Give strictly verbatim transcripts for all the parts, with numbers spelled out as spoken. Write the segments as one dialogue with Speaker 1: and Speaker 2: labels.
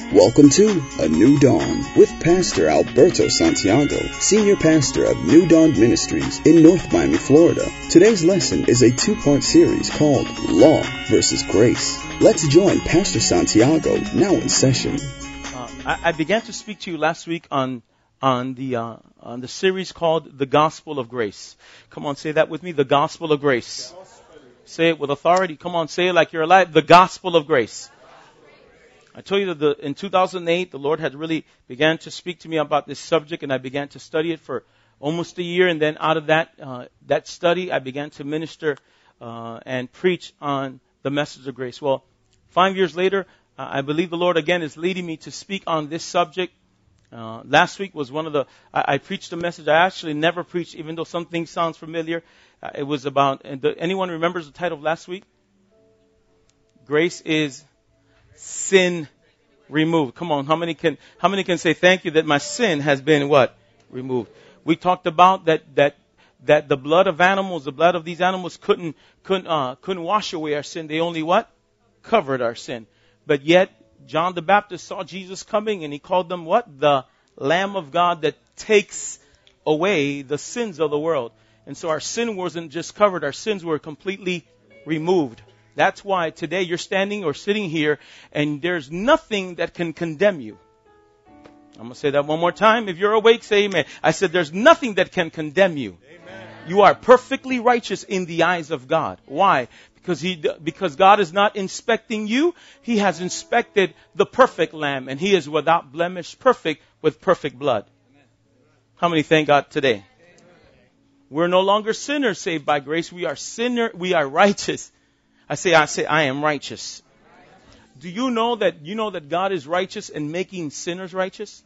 Speaker 1: Welcome to A New Dawn with Pastor Alberto Santiago, Senior Pastor of New Dawn Ministries in North Miami, Florida. Today's lesson is a two-part series called Law versus Grace. Let's join Pastor Santiago now in session.
Speaker 2: Uh, I, I began to speak to you last week on on the uh, on the series called The Gospel of Grace. Come on, say that with me, The Gospel of Grace. Say it with authority. Come on, say it like you're alive. The Gospel of Grace. I told you that the, in two thousand eight, the Lord had really began to speak to me about this subject, and I began to study it for almost a year. And then out of that uh, that study, I began to minister uh, and preach on the message of grace. Well, five years later, uh, I believe the Lord again is leading me to speak on this subject. Uh, last week was one of the, I, I preached a message I actually never preached, even though some things sounds familiar. Uh, it was about, and the, anyone remembers the title of last week? Grace is sin removed. Come on, how many can how many can say thank you that my sin has been what? Removed. We talked about that that that the blood of animals, the blood of these animals couldn't couldn't uh, couldn't wash away our sin. They only what? Covered our sin. But yet John the Baptist saw Jesus coming and he called them what? The Lamb of God that takes away the sins of the world. And so our sin wasn't just covered, our sins were completely removed. That's why today you're standing or sitting here and there's nothing that can condemn you. I'm going to say that one more time. If you're awake, say amen. I said there's nothing that can condemn you. Amen. You are perfectly righteous in the eyes of God. Why? Because he, because God is not inspecting you. He has inspected the perfect lamb and he is without blemish, perfect with perfect blood. Amen. How many thank God today? Amen. We're no longer sinners saved by grace. We are sinner. We are righteous. I say, I say, I am righteous. Do you know that you know that God is righteous in making sinners righteous?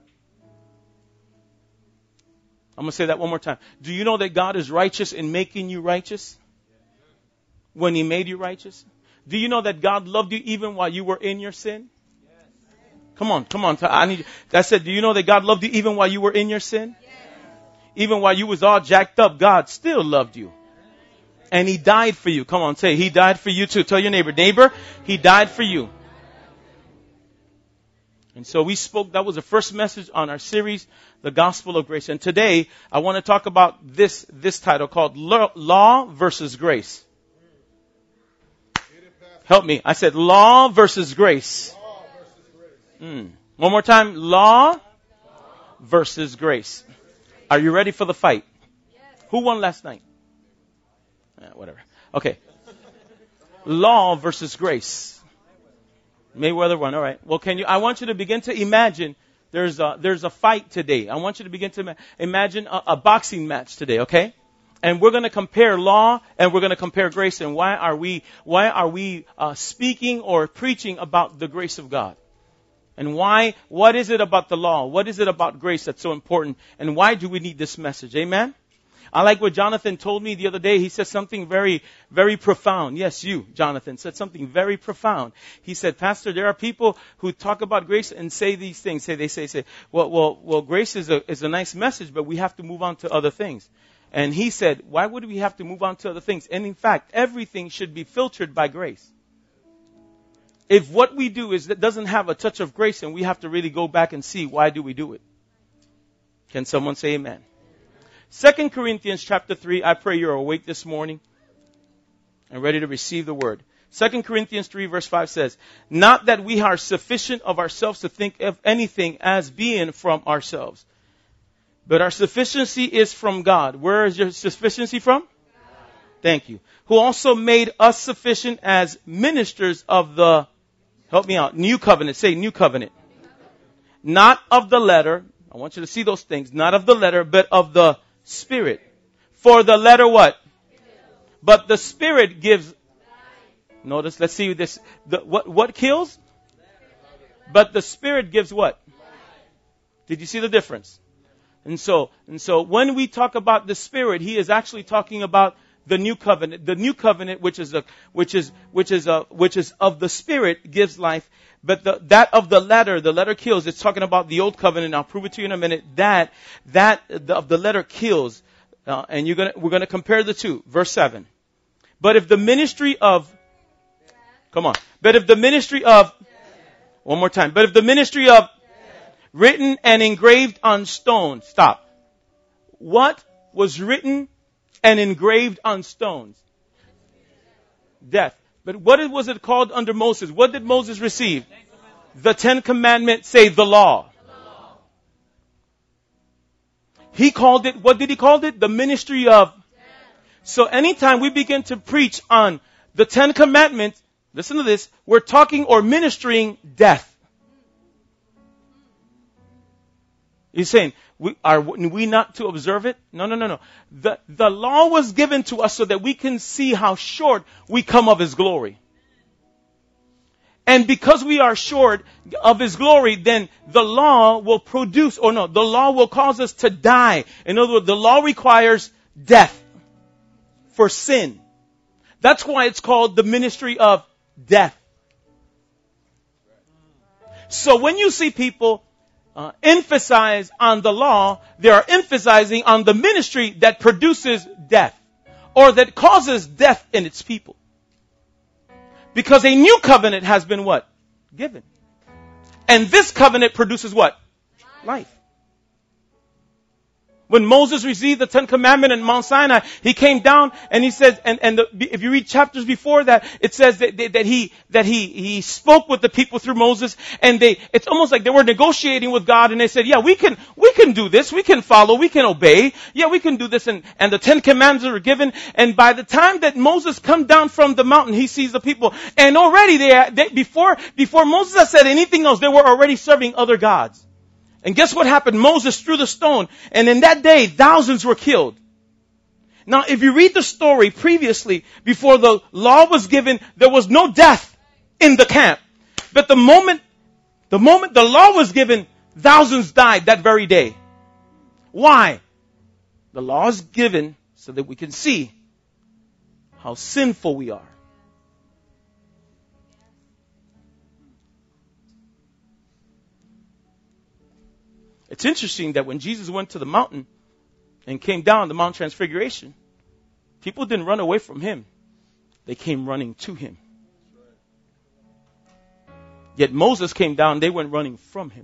Speaker 2: I'm going to say that one more time. Do you know that God is righteous in making you righteous? When he made you righteous? Do you know that God loved you even while you were in your sin? Come on, come on. I need. That said, do you know that God loved you even while you were in your sin? Even while you was all jacked up, God still loved you. And he died for you. Come on, say, he died for you too. Tell your neighbor, neighbor, he died for you. And so we spoke, that was the first message on our series, The Gospel of Grace. And today, I want to talk about this, this title called Law versus Grace. Help me. I said law versus grace. Mm. One more time. Law versus grace. Are you ready for the fight? Who won last night? Yeah, whatever. Okay. Law versus grace. Mayweather won. All right. Well, can you, I want you to begin to imagine there's a, there's a fight today. I want you to begin to imagine a, a boxing match today. Okay. And we're going to compare law and we're going to compare grace. And why are we, why are we uh, speaking or preaching about the grace of God? And why, what is it about the law? What is it about grace that's so important? And why do we need this message? Amen. I like what Jonathan told me the other day. He said something very, very profound. Yes, you, Jonathan, said something very profound. He said, Pastor, there are people who talk about grace and say these things. Say, they say, say, well, well, well, grace is a, is a nice message, but we have to move on to other things. And he said, why would we have to move on to other things? And in fact, everything should be filtered by grace. If what we do is that doesn't have a touch of grace, and we have to really go back and see why do we do it. Can someone say amen? Second Corinthians chapter three, I pray you're awake this morning and ready to receive the word. Second Corinthians three verse five says, not that we are sufficient of ourselves to think of anything as being from ourselves, but our sufficiency is from God. Where is your sufficiency from? God. Thank you. Who also made us sufficient as ministers of the, help me out, new covenant. Say new covenant. Not of the letter. I want you to see those things. Not of the letter, but of the Spirit. For the letter what? But the Spirit gives. Notice, let's see this. The, what, what kills? But the Spirit gives what? Did you see the difference? And so, and so when we talk about the Spirit, he is actually talking about the new covenant. The new covenant, which is a, which is, which is a, which is of the Spirit, gives life. But the, that of the letter, the letter kills. It's talking about the old covenant. I'll prove it to you in a minute. That, that the, of the letter kills. Uh, and you're gonna, we're gonna compare the two. Verse seven. But if the ministry of, come on. But if the ministry of One more time. But if the ministry of written and engraved on stone. Stop. What was written and engraved on stones? Death. But what was it called under Moses? What did Moses receive? The Ten Commandments, say the law. He called it, what did he call it? The ministry of. So anytime we begin to preach on the Ten Commandments, listen to this, we're talking or ministering death. He's saying, we, are we not to observe it? No, no, no, no. The, the law was given to us so that we can see how short we come of His glory. And because we are short of His glory, then the law will produce, or no, the law will cause us to die. In other words, the law requires death for sin. That's why it's called the ministry of death. So when you see people uh, emphasize on the law, they are emphasizing on the ministry that produces death, or that causes death in its people. Because a new covenant has been what? Given. And this covenant produces what? Life. When Moses received the Ten Commandments in Mount Sinai, he came down and he says, and, and the, if you read chapters before that, it says that, that he, that he, he spoke with the people through Moses, and they, it's almost like they were negotiating with God, and they said, yeah, we can, we can do this, we can follow, we can obey, yeah, we can do this, and, and the Ten Commandments were given, and by the time that Moses come down from the mountain, he sees the people, and already they, they before, before Moses had said anything else, they were already serving other gods. And guess what happened? Moses threw the stone, and in that day, thousands were killed. Now, if you read the story previously, before the law was given, there was no death in the camp. But the moment, the moment the law was given, thousands died that very day. Why? The law is given so that we can see how sinful we are. It's interesting that when Jesus went to the mountain and came down the Mount Transfiguration, people didn't run away from Him. They came running to Him. Yet Moses came down, they went running from Him.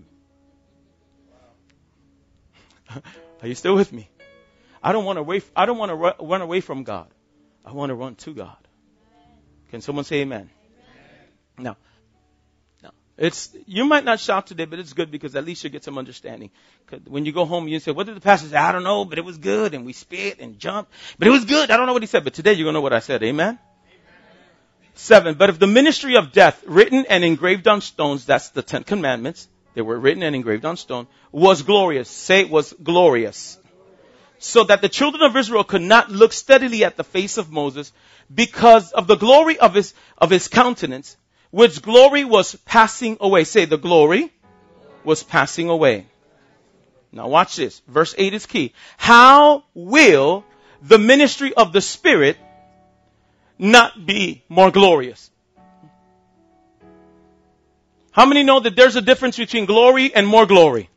Speaker 2: Are you still with me? I don't want to wait, I don't want to run away from God. I want to run to God. Can someone say amen? Amen. Now, It's, you might not shout today, but it's good because at least you get some understanding. When you go home, you say, what did the pastor say? I don't know, but it was good. And we spit and jumped, but it was good. I don't know what he said, but today you're going to know what I said. Amen? Amen. Seven. But if the ministry of death, written and engraved on stones, that's the Ten Commandments. They were written and engraved on stone, was glorious. Say it was glorious. So that the children of Israel could not look steadily at the face of Moses because of the glory of his, of his countenance, which glory was passing away. Say, the glory was passing away. Now watch this. Verse eight is key. How will the ministry of the Spirit not be more glorious? How many know that there's a difference between glory and more glory?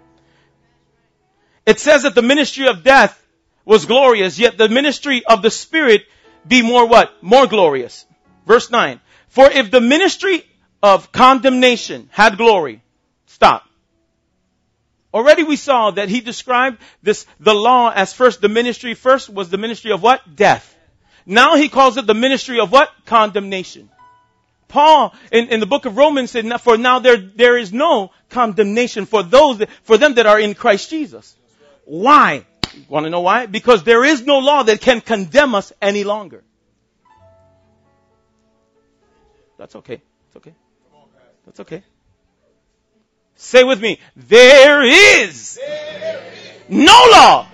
Speaker 2: It says that the ministry of death was glorious, yet the ministry of the Spirit be more what? More glorious. Verse nine. For if the ministry of condemnation had glory, stop. Already we saw that he described this, the law as first, the ministry first was the ministry of what? Death. Now he calls it the ministry of what? Condemnation. Paul in, in the book of Romans said, for now there, there is no condemnation for those, that, for them that are in Christ Jesus. Why? You want to know why? Because there is no law that can condemn us any longer. That's okay. It's okay. That's okay. Say with me, there is, there is no, law no law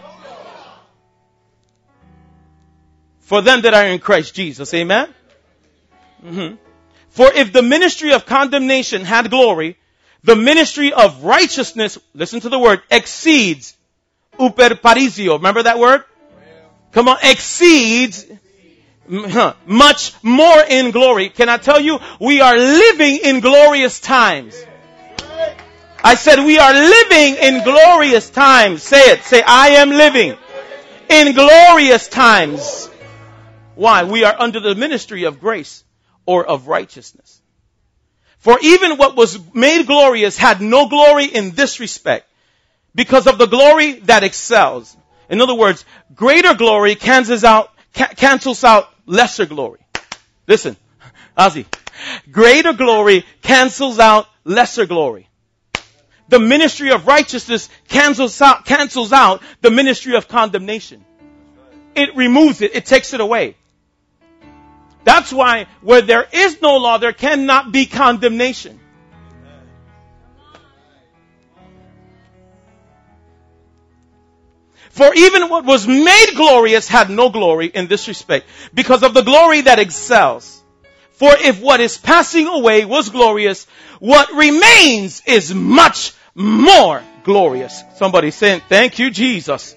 Speaker 2: for them that are in Christ Jesus. Amen? Mm-hmm. For if the ministry of condemnation had glory, the ministry of righteousness, listen to the word, exceeds, uperparisio. Remember that word? Come on, exceeds much more in glory. Can I tell you, we are living in glorious times. I said we are living in glorious times. Say it. Say, I am living in glorious times. Why? We are under the ministry of grace or of righteousness. For even what was made glorious had no glory in this respect, because of the glory that excels. In other words, greater glory cancels out, ca- cancels out lesser glory. Listen, Ozzy. Greater glory cancels out lesser glory. The ministry of righteousness cancels out, cancels out the ministry of condemnation. It removes it. It takes it away. That's why where there is no law, there cannot be condemnation. For even what was made glorious had no glory in this respect, because of the glory that excels. For if what is passing away was glorious, what remains is much more glorious. Somebody saying, thank you, Jesus.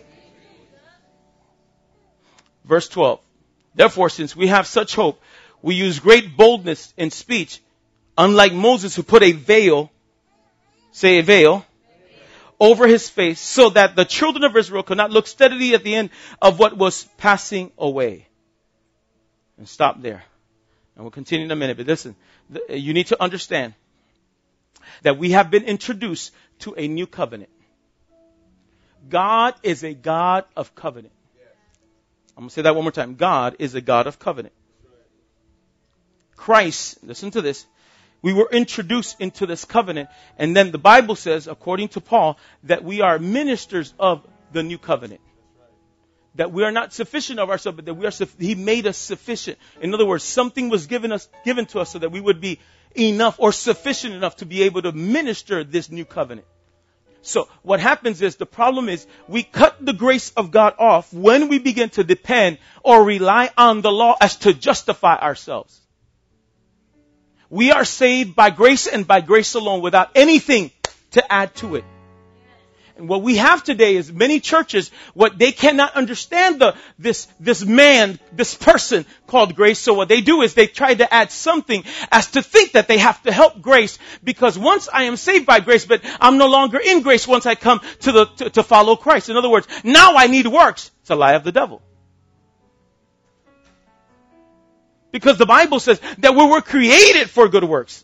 Speaker 2: Verse twelve. Therefore, since we have such hope, we use great boldness in speech, unlike Moses who put a veil, say a veil, over his face, so that the children of Israel could not look steadily at the end of what was passing away. And stop there. And we'll continue in a minute. But listen, you need to understand that we have been introduced to a new covenant. God is a God of covenant. I'm going to say that one more time. God is a God of covenant. Christ, listen to this. We were introduced into this covenant. And then the Bible says, according to Paul, that we are ministers of the new covenant. That we are not sufficient of ourselves, but that we are, He made us sufficient. In other words, something was given us, given to us so that we would be enough or sufficient enough to be able to minister this new covenant. So what happens is, the problem is, we cut the grace of God off when we begin to depend or rely on the law as to justify ourselves. We are saved by grace and by grace alone, without anything to add to it. And what we have today is many churches, what they cannot understand the, this, this man, this person called grace. So what they do is they try to add something as to think that they have to help grace, because once I am saved by grace, but I'm no longer in grace once I come to the, to, to follow Christ. In other words, now I need works. It's a lie of the devil. Because the Bible says that we were created for good works.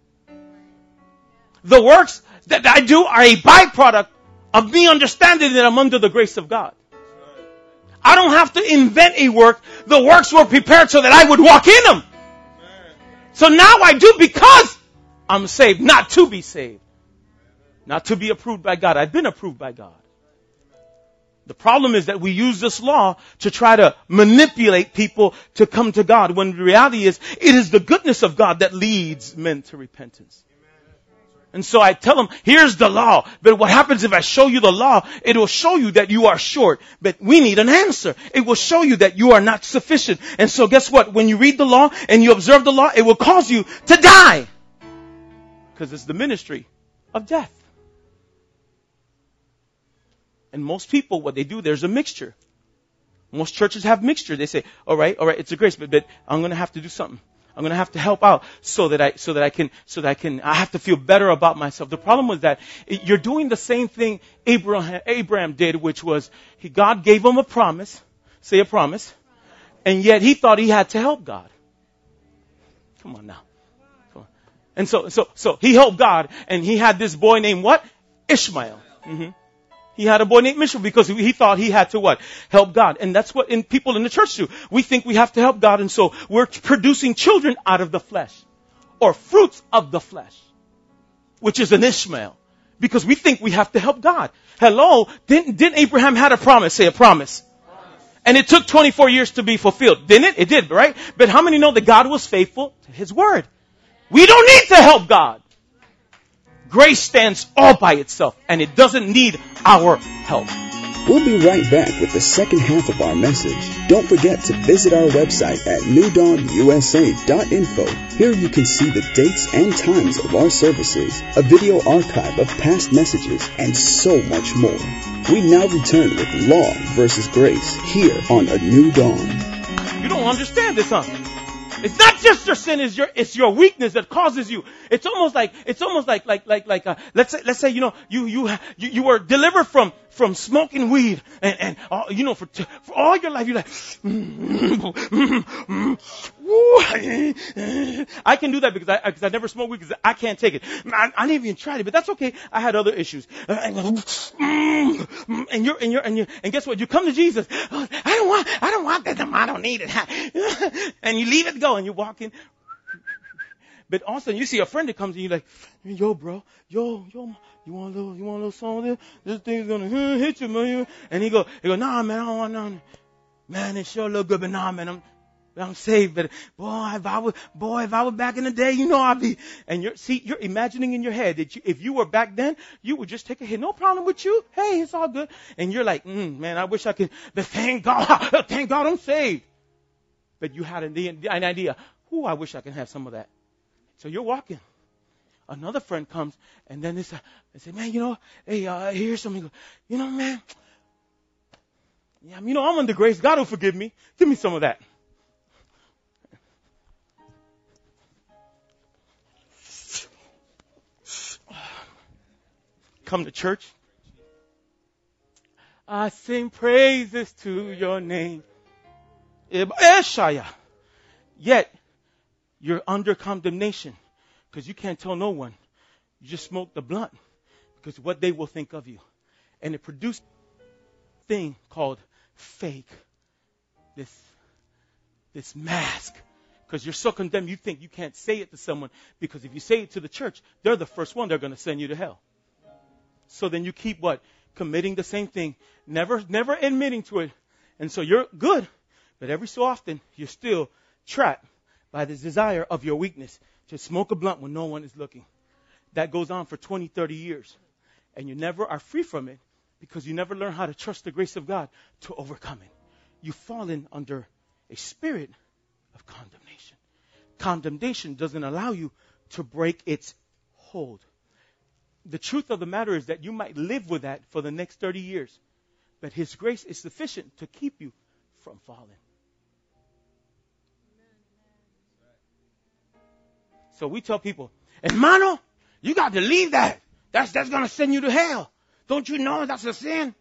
Speaker 2: The works that I do are a byproduct of me understanding that I'm under the grace of God. I don't have to invent a work. The works were prepared so that I would walk in them. So now I do because I'm saved, not to be saved. Not to be approved by God. I've been approved by God. The problem is that we use this law to try to manipulate people to come to God, when the reality is it is the goodness of God that leads men to repentance. And so I tell them, here's the law. But what happens if I show you the law? It will show you that you are short. But we need an answer. It will show you that you are not sufficient. And so guess what? When you read the law and you observe the law, it will cause you to die. Because it's the ministry of death. And most people, what they do, there's a mixture. Most churches have mixture. They say, all right, all right, it's a grace, but, but I'm going to have to do something. I'm going to have to help out so that I, so that I can, so that I can, I have to feel better about myself. The problem was that you're doing the same thing Abraham, Abraham did, which was he, God gave him a promise, say a promise, and yet he thought he had to help God. Come on now. Come on. And so, so, so he helped God, and he had this boy named what? Ishmael. Mm-hmm. He had a boy named Ishmael because he thought he had to what? Help God. And that's what in people in the church do. We think we have to help God, and so we're producing children out of the flesh, or fruits of the flesh, which is an Ishmael, because we think we have to help God. Hello? Didn't, didn't Abraham had a promise? Say a promise. Promise. And it took twenty-four years to be fulfilled. Didn't it? It did, right? But how many know that God was faithful to His word? We don't need to help God. Grace stands all by itself, and it doesn't need our help.
Speaker 1: We'll be right back with the second half of our message. Don't forget to visit our website at new dawn u s a dot info. Here you can see the dates and times of our services, a video archive of past messages, and so much more. We now return with Law versus Grace here on A New Dawn.
Speaker 2: You don't understand this, huh? It's not just your sin, it's your, it's your weakness that causes you. It's almost like, it's almost like, like, like, like, uh, let's say, let's say, you know, you, you, you, you were delivered from, from smoking weed, and, and, uh, you know, for, for all your life, you're like, mm, mm, mm, I can do that because I, because I never smoked weed because I can't take it. I, I never even tried it, but that's okay. I had other issues. And you're, and you're, and you, and guess what? You come to Jesus. I don't want, I don't want that. I don't need it. And you leave it go and you walk in. But all of a sudden you see a friend that comes and you're like, yo, bro, yo, yo, you want a little, you want a little song of this? This thing's gonna hit you, man. And he go, he go, nah, man, I don't want none. Man, it sure look good, but nah, man, I'm, I'm saved. But boy, if I was, boy, if I was back in the day, you know, I'd be. And you're, see, you're imagining in your head that you, if you were back then, you would just take a hit. No problem with you. Hey, it's all good. And you're like, mm, man, I wish I could. But thank God, thank God, I'm saved. But you had an, an idea. Ooh, I wish I could have some of that. So you're walking. Another friend comes, and then they say, they say, man, you know, hey, uh, here's something. You know, man, yeah, you know, I'm under grace. God will forgive me. Give me some of that. Come to church. I sing praises to your name. Eshaya. Yet, you're under condemnation because you can't tell no one. You just smoke the blunt because what they will think of you. And it produced a thing called fake. This, this mask. Because you're so condemned, you think you can't say it to someone because if you say it to the church, they're the first one they're going to send you to hell. So then you keep what? Committing the same thing. Never, never admitting to it. And so you're good. But every so often, you're still trapped by this desire of your weakness to smoke a blunt when no one is looking. That goes on for twenty, thirty years. And you never are free from it because you never learn how to trust the grace of God to overcome it. You've fallen under a spirit of condemnation. Condemnation doesn't allow you to break its hold. The truth of the matter is that you might live with that for the next thirty years. But His grace is sufficient to keep you from falling. So we tell people, hermano, you got to leave that. That's, that's going to send you to hell. Don't you know that's a sin?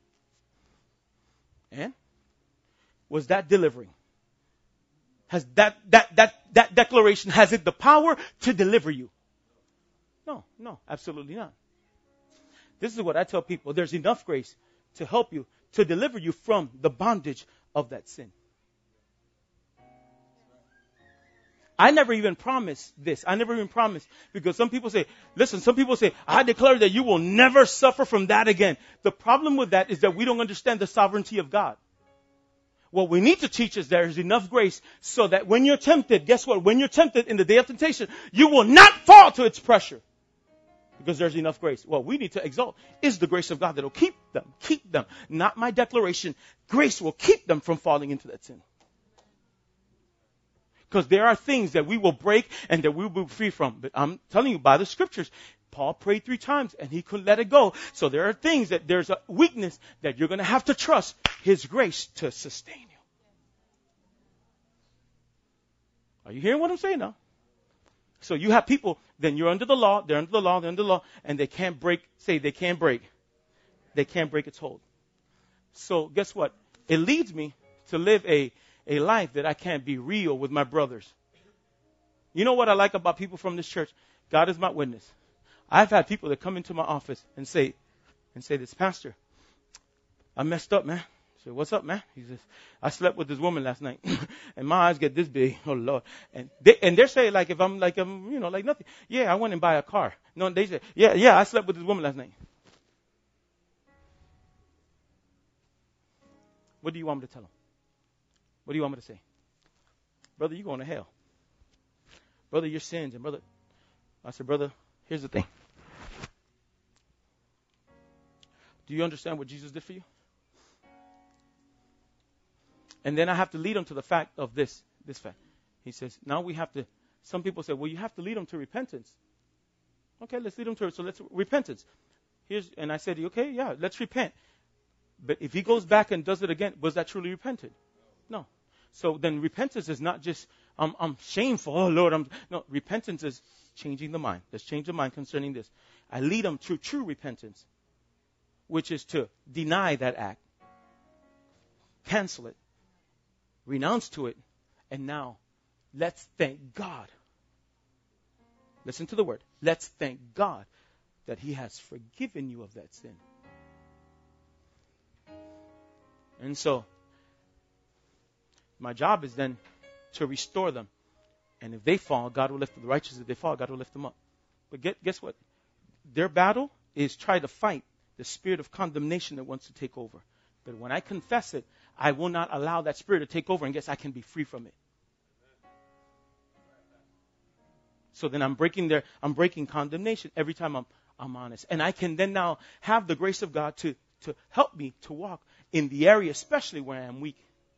Speaker 2: And was that delivering? Has that, that, that, that declaration, has it the power to deliver you? No, no, absolutely not. This is what I tell people. There's enough grace to help you, to deliver you from the bondage of that sin. I never even promised this. I never even promised because some people say, listen, some people say, I declare that you will never suffer from that again. The problem with that is that we don't understand the sovereignty of God. What we need to teach is there is enough grace so that when you're tempted, guess what? When you're tempted in the day of temptation, you will not fall to its pressure because there's enough grace. What we need to exalt is the grace of God that will keep them, keep them. Not my declaration. Grace will keep them from falling into that sin. Because there are things that we will break and that we will be free from. But I'm telling you by the scriptures, Paul prayed three times and he couldn't let it go. So there are things that there's a weakness that you're going to have to trust His grace to sustain you. Are you hearing what I'm saying now? So you have people, then you're under the law, they're under the law, they're under the law, and they can't break, say they can't break. They can't break its hold. So guess what? It leads me to live a A life that I can't be real with my brothers. You know what I like about people from this church? God is my witness. I've had people that come into my office and say, and say this, Pastor, I messed up, man. I said, what's up, man? He says, I slept with this woman last night and my eyes get this big. Oh Lord. And they, and they're saying like, if I'm like, I'm, you know, like nothing. Yeah, I went and buy a car. No, they say, yeah, yeah, I slept with this woman last night. What do you want me to tell them? What do you want me to say? Brother, you're going to hell. Brother, your sins. And brother, I said, brother, here's the thing. Do you understand what Jesus did for you? And then I have to lead them to the fact of this, this fact. He says, now we have to, some people say, well, you have to lead them to repentance. Okay, let's lead them to it. So let's, repentance. Here's, and I said, okay, yeah, let's repent. But if he goes back and does it again, was that truly repented? No. So then repentance is not just, um, I'm shameful. Oh, Lord. I'm No, repentance is changing the mind. Let's change the mind concerning this. I lead them to true repentance, which is to deny that act, cancel it, renounce to it, and now let's thank God. Listen to the word. Let's thank God that he has forgiven you of that sin. And so, my job is then to restore them. And if they fall, God will lift them. The righteous, if they fall, God will lift them up. But get, guess what? Their battle is try to fight the spirit of condemnation that wants to take over. But when I confess it, I will not allow that spirit to take over, and guess I can be free from it. So then I'm breaking their, I'm breaking condemnation every time I'm, I'm honest. And I can then now have the grace of God to, to help me to walk in the area, especially where I am weak.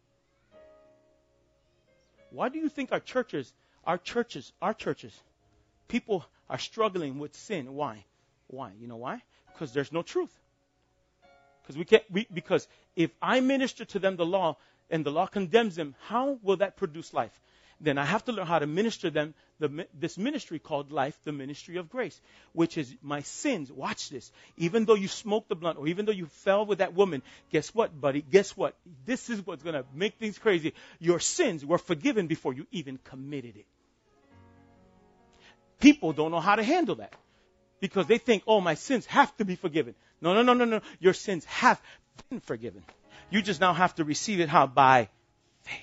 Speaker 2: Why do you think our churches, our churches, our churches, people are struggling with sin? Why? Why? You know why? Because there's no truth. Because we can't, we, because if I minister to them the law and the law condemns them, how will that produce life? Then I have to learn how to minister them the, this ministry called life, the ministry of grace, which is my sins. Watch this. Even though you smoked the blunt, or even though you fell with that woman, guess what, buddy? Guess what? This is what's going to make things crazy. Your sins were forgiven before you even committed it. People don't know how to handle that because they think, oh, my sins have to be forgiven. No, no, no, no, no. Your sins have been forgiven. You just now have to receive it how? By faith.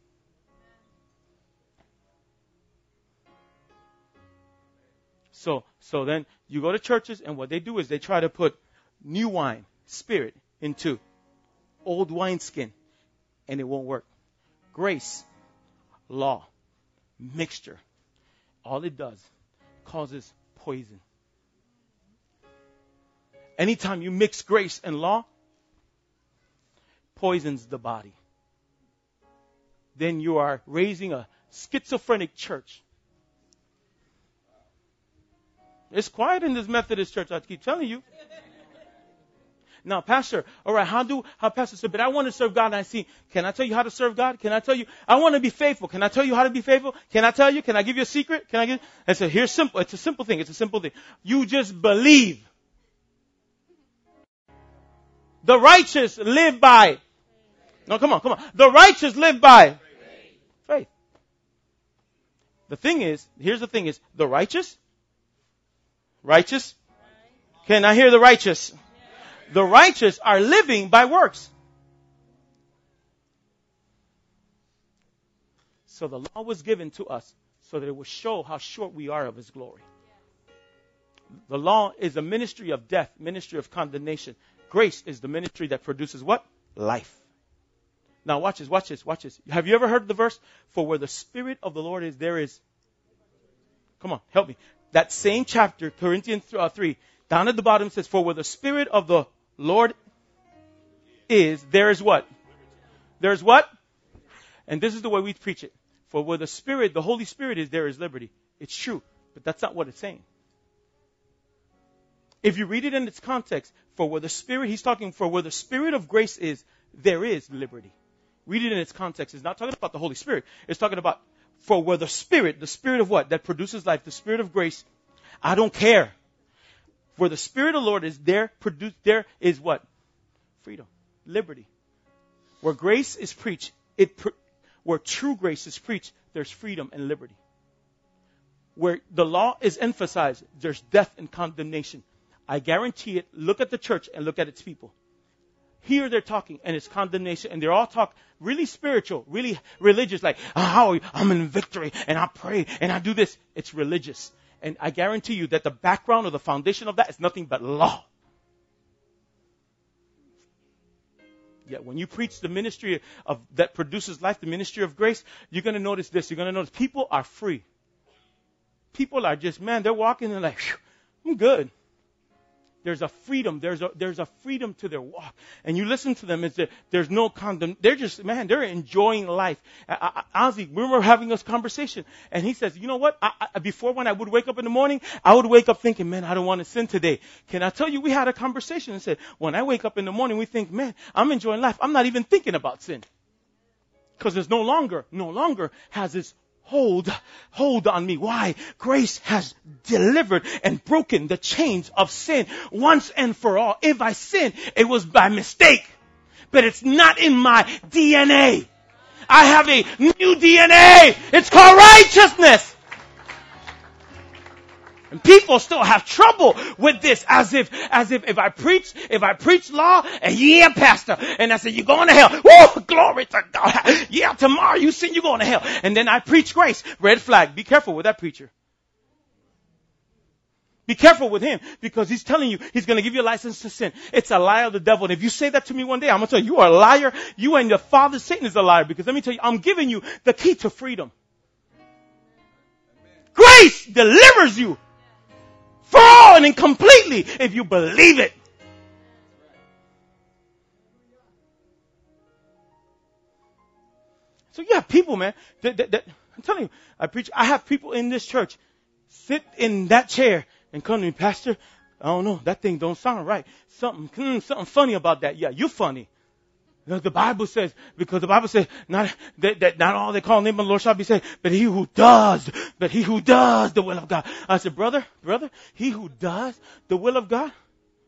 Speaker 2: So, so then you go to churches, and what they do is they try to put new wine, spirit, into old wineskin, and it won't work. Grace, law, mixture, all it does causes poison. Anytime you mix grace and law, poisons the body. Then you are raising a schizophrenic church. It's quiet in this Methodist church, I keep telling you. Now, Pastor, all right, how do, how Pastor said, but I want to serve God, and I see, can I tell you how to serve God? Can I tell you, I want to be faithful. Can I tell you how to be faithful? Can I tell you? Can I give you a secret? Can I give, I said, here's simple, it's a simple thing, it's a simple thing. You just believe. The righteous live by. No, come on, come on. The righteous live by faith. The thing is, here's the thing is, the righteous, righteous, can I hear the righteous? The righteous are living by works. So the law was given to us so that it would show how short we are of His glory. The law is a ministry of death, ministry of condemnation. Grace is the ministry that produces what? Life. Now watch this, watch this, watch this. Have you ever heard the verse? For where the Spirit of the Lord is, there is... Come on, help me. That same chapter, Corinthians three, down at the bottom says, for where the Spirit of the Lord is, there is what? There's what? And this is the way we preach it. For where the Spirit, the Holy Spirit is, there is liberty. It's true, but that's not what it's saying. If you read it in its context, for where the Spirit, he's talking for where the Spirit of grace is, there is liberty. Read it in its context. It's not talking about the Holy Spirit. It's talking about for where the Spirit, the Spirit of what? That produces life, the Spirit of grace. I don't care. Where the Spirit of the Lord is, there, produce, there is what? Freedom, liberty. Where grace is preached, it where true grace is preached, there's freedom and liberty. Where the law is emphasized, there's death and condemnation. I guarantee it. Look at the church and look at its people. Here they're talking, and it's condemnation, and they're all talk really spiritual, really religious, like, oh, I'm in victory, and I pray, and I do this. It's religious. And I guarantee you that the background or the foundation of that is nothing but law. Yet when you preach the ministry of that produces life, the ministry of grace, you're going to notice this. You're going to notice people are free. People are just, man, they're walking and like, I'm good. There's a freedom. There's a, there's a freedom to their walk. And you listen to them, it's that there's no condemn. They're just, man, they're enjoying life. I, I, Ozzy, we were having this conversation, and he says, you know what? I, I, before when I would wake up in the morning, I would wake up thinking, man, I don't want to sin today. Can I tell you, we had a conversation and said, when I wake up in the morning, we think, man, I'm enjoying life. I'm not even thinking about sin. Because it's no longer, no longer has this hold, hold on me. Why? Grace has delivered and broken the chains of sin once and for all. If I sin, it was by mistake, but it's not in my D N A. I have a new D N A. It's called righteousness. And people still have trouble with this, as if, as if, if I preach, if I preach law, and yeah, pastor, and I say, you're going to hell. Woo, glory to God. Yeah, tomorrow you sin, you're going to hell. And then I preach grace. Red flag. Be careful with that preacher. Be careful with him, because he's telling you he's going to give you a license to sin. It's a lie of the devil. And if you say that to me one day, I'm going to tell you, you are a liar. You and your father, Satan, is a liar. Because let me tell you, I'm giving you the key to freedom. Grace delivers you. For all and completely, if you believe it. So you have people, man, that, that, that, I'm telling you, I preach, I have people in this church sit in that chair and come to me, Pastor, I don't know, that thing don't sound right. Something, hmm, something funny about that. Yeah, you funny. The Bible says, because the Bible says, not that, that not all they call the name of the Lord shall be saved, but he who does, but he who does the will of God. I said, brother, brother, he who does the will of God,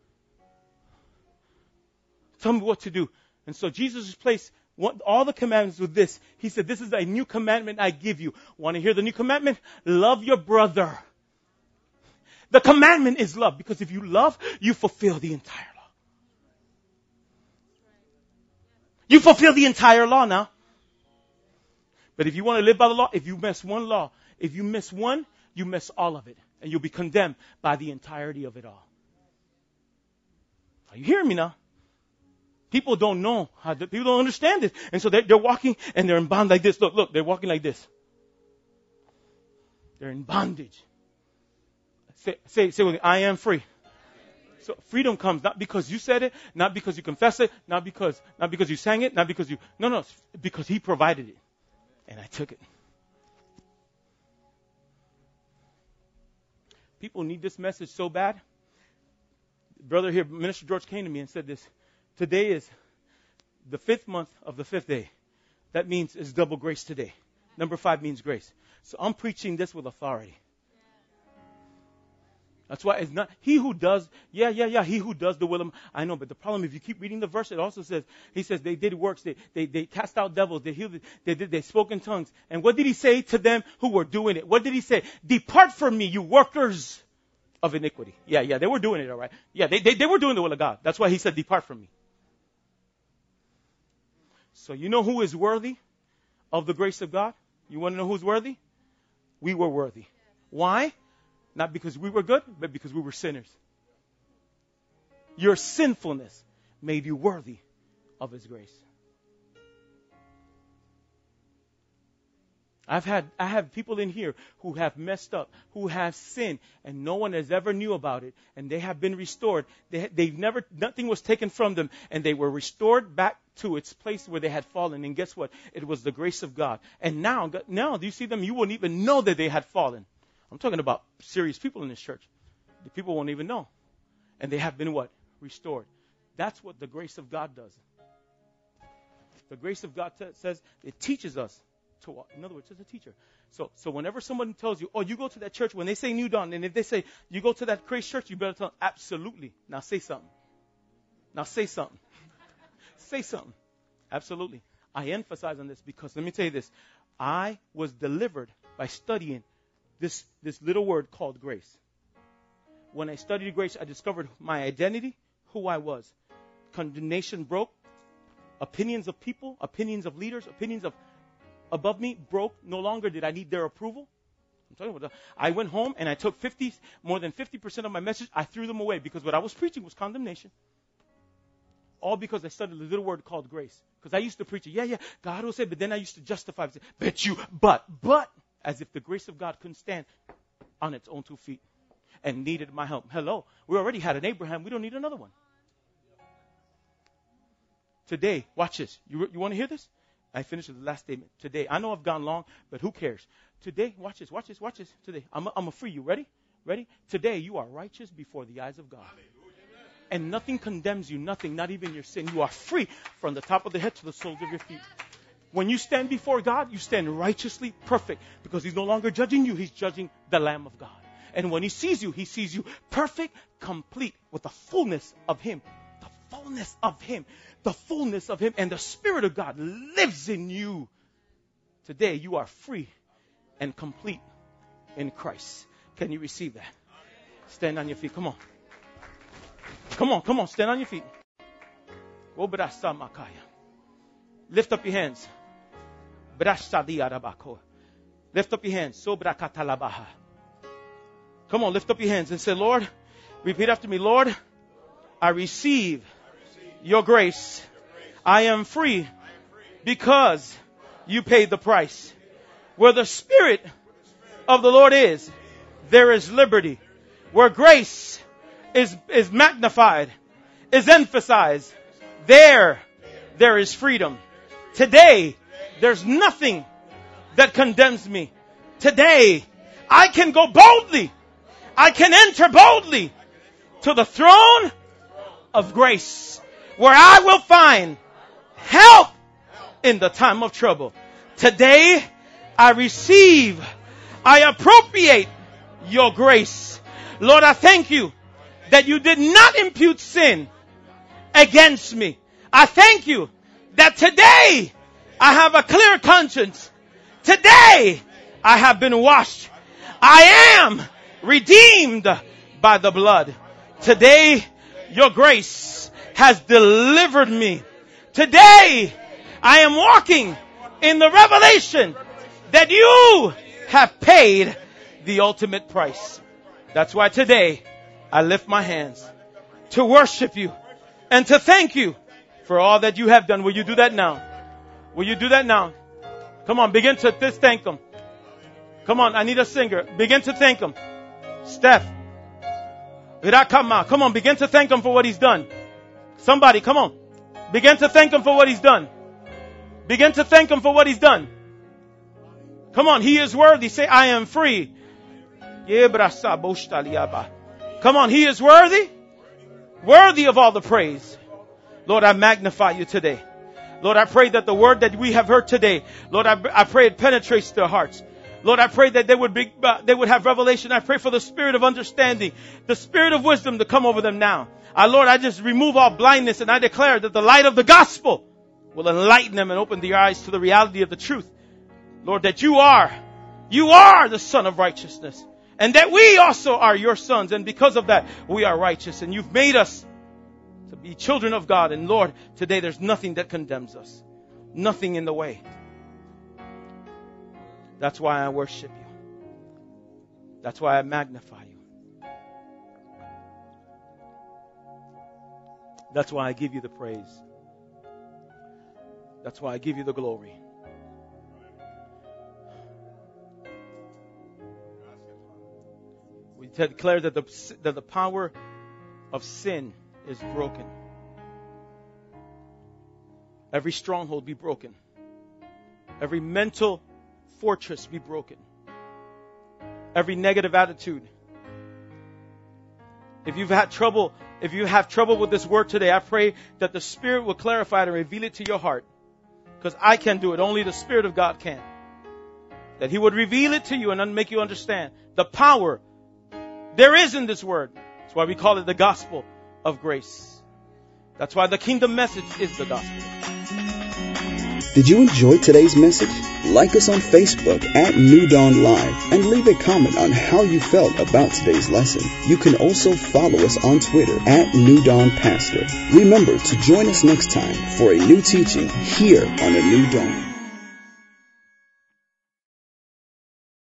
Speaker 2: tell me what to do. And so Jesus placed all the commandments with this. He said, this is a new commandment I give you. Want to hear the new commandment? Love your brother. The commandment is love, because if you love, you fulfill the entire law. You fulfill the entire law now. But if you want to live by the law, if you miss one law, if you miss one, you miss all of it. And you'll be condemned by the entirety of it all. Are you hearing me now? People don't know how to, people don't understand this. And so they're, they're walking and they're in bond like this. Look, look, they're walking like this. They're in bondage. Say, say, say with me, I am free. So freedom comes not because you said it, not because you confessed it, not because, not because you sang it, not because you, no, no, because he provided it. And I took it. People need this message so bad. Brother here, Minister George, came to me and said this. Today is the fifth month of the fifth day. That means it's double grace today. Number five means grace. So I'm preaching this with authority. That's why it's not, he who does, yeah, yeah, yeah, he who does the will of, I know, but the problem, if you keep reading the verse, it also says, he says they did works, they, they, they cast out devils, they healed, they did, they spoke in tongues. And what did he say to them who were doing it? What did he say? Depart from me, you workers of iniquity. Yeah, yeah, they were doing it, all right. Yeah, they, they, they were doing the will of God. That's why he said, depart from me. So you know who is worthy of the grace of God? You want to know who's worthy? We were worthy. Why? Not because we were good, but because we were sinners. Your sinfulness made you worthy of his grace. I've had, I have people in here who have messed up, who have sinned, and no one has ever knew about it, and they have been restored. They, they've never, nothing was taken from them, and they were restored back to its place where they had fallen. And guess what? It was the grace of God. And now, now, do you see them? You wouldn't even know that they had fallen. I'm talking about serious people in this church. The people won't even know. And they have been what? Restored. That's what the grace of God does. The grace of God t- says it teaches us to walk. In other words, it's a teacher. So, so whenever someone tells you, oh, you go to that church, when they say New Dawn, and if they say, you go to that Grace Church, you better tell them, absolutely. Now say something. Now say something. Say something. Absolutely. I emphasize on this because, let me tell you this. I was delivered by studying This this little word called grace. When I studied grace, I discovered my identity, who I was. Condemnation broke. Opinions of people, opinions of leaders, opinions of above me broke. No longer did I need their approval. I'm talking about that. I went home and I took fifty, more than fifty percent of my message. I threw them away because what I was preaching was condemnation. All because I studied the little word called grace. Because I used to preach it. Yeah, yeah, God will say, but then I used to justify it. Bet you, but, but. As if the grace of God couldn't stand on its own two feet and needed my help. Hello. We already had an Abraham. We don't need another one. Today, watch this. You, you want to hear this? I finished with the last statement. Today, I know I've gone long, but who cares? Today, watch this, watch this, watch this. Today, I'm I'm a free you. Ready? Ready? Today, you are righteous before the eyes of God. And nothing condemns you, nothing, not even your sin. You are free from the top of the head to the soles of your feet. When you stand before God, you stand righteously perfect because he's no longer judging you. He's judging the Lamb of God. And when he sees you, he sees you perfect, complete with the fullness of him. The fullness of him. The fullness of him. And the Spirit of God lives in you. Today you are free and complete in Christ. Can you receive that? Stand on your feet. Come on. Come on, come on. Stand on your feet. Lift up your hands. Lift up your hands. Come on, lift up your hands and say, Lord, repeat after me. Lord, I receive your grace. I am free because you paid the price. Where the Spirit of the Lord is, there is liberty. Where grace is, is magnified, is emphasized, there, there is freedom. Today, there's nothing that condemns me. Today, I can go boldly. I can enter boldly to the throne of grace, where I will find help in the time of trouble. Today, I receive, I appropriate your grace. Lord, I thank you that you did not impute sin against me. I thank you that today I have a clear conscience. Today I have been washed. I am redeemed by the blood. Today your grace has delivered me. Today I am walking in the revelation that you have paid the ultimate price. That's why today I lift my hands to worship you and to thank you for all that you have done. Will you do that now? Will you do that now? Come on, begin to this thank him. Come on, I need a singer. Begin to thank him. Steph. Virakama. Come on, begin to thank him for what he's done. Somebody, come on. Begin to thank him for what he's done. Begin to thank him for what he's done. Come on, he is worthy. Say, I am free. Come on, he is worthy. Worthy of all the praise. Lord, I magnify you today. Lord, I pray that the word that we have heard today, Lord, I, I pray it penetrates their hearts. Lord, I pray that they would be, uh, they would have revelation. I pray for the spirit of understanding, the spirit of wisdom to come over them now. Uh, Lord, I just remove all blindness and I declare that the light of the gospel will enlighten them and open their eyes to the reality of the truth. Lord, that you are, you are the Son of righteousness and that we also are your sons. And because of that, we are righteous and you've made us to be children of God. And Lord, today there's nothing that condemns us. Nothing in the way. That's why I worship you. That's why I magnify you. That's why I give you the praise. That's why I give you the glory. We declare that the, that the power of sin is broken. Every stronghold be broken. Every mental fortress be broken. Every negative attitude. If you've had trouble, if you have trouble with this word today, I pray that the Spirit will clarify it and reveal it to your heart. Because I can't do it. Only the Spirit of God can. That He would reveal it to you and make you understand the power there is in this word. That's why we call it the gospel of grace. That's why the kingdom message is the gospel.
Speaker 1: Did you enjoy today's message? Like us on Facebook at New Dawn Live and leave a comment on how you felt about today's lesson. You can also follow us on Twitter at New Dawn Pastor. Remember to join us next time for a new teaching here on A New Dawn.